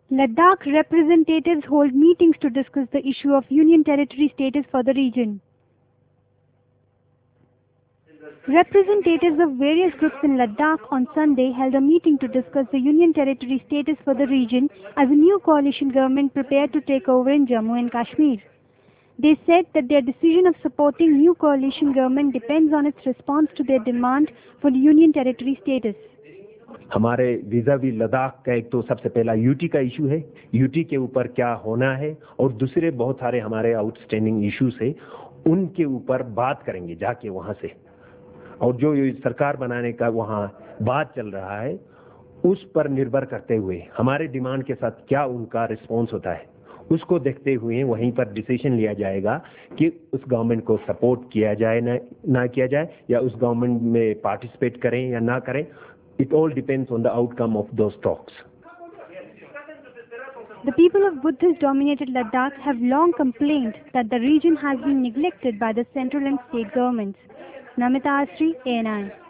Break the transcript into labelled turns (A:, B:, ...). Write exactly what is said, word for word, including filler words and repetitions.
A: Ladakh representatives hold meetings to discuss the issue of Union Territory status for the region. Representatives of various groups in Ladakh on Sunday held a meeting to discuss the Union Territory status for the region as a new coalition government prepared to take over in Jammu and Kashmir. They said that their decision of supporting new coalition government depends on its response to their demand for Union Territory status.
B: हमारे visa वी लद्दाख का एक तो सबसे पहला UT का issue है, UT के ऊपर क्या होना है, और दूसरे बहुत सारे हमारे आउटस्टैंडिंग इश्यूज है, उनके ऊपर बात करेंगे जाके वहां से। और जो सरकार बनाने का वहां बात चल रहा है उस पर निर्भर करते हुए हमारे डिमांड के साथ क्या उनका रिस्पॉन्स होता है, उसको देखते हुए वहीं पर डिसीजन लिया जाएगा कि उस गवर्नमेंट को सपोर्ट किया जाए ना, ना किया जाए, या उस गवर्नमेंट में पार्टिसिपेट करें या ना करें। It all depends on the outcome of those talks.
A: The people of Buddhist-dominated Ladakh have long complained that the region has been neglected by the central and state governments. Namita Asri, A N I.